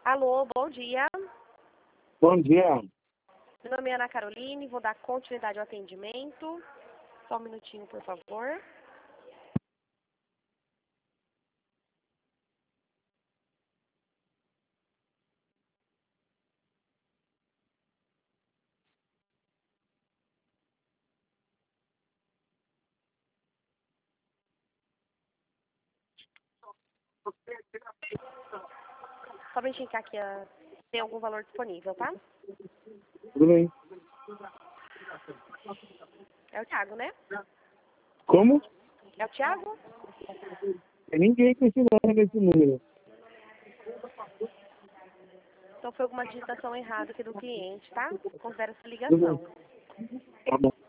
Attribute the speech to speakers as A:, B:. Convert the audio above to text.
A: Alô, bom dia.
B: Bom dia.
A: Meu nome é Ana Caroline, vou dar continuidade ao atendimento. Só um minutinho, por favor. Só verificar aqui se tem algum valor disponível, tá?
B: Tudo bem.
A: É o Thiago, né?
B: Como?
A: É o Thiago?
B: Tem ninguém com esse nome nesse número.
A: Então foi alguma digitação errada aqui do cliente, tá? Considera essa
B: Tudo
A: ligação.
B: bem. Tá bom.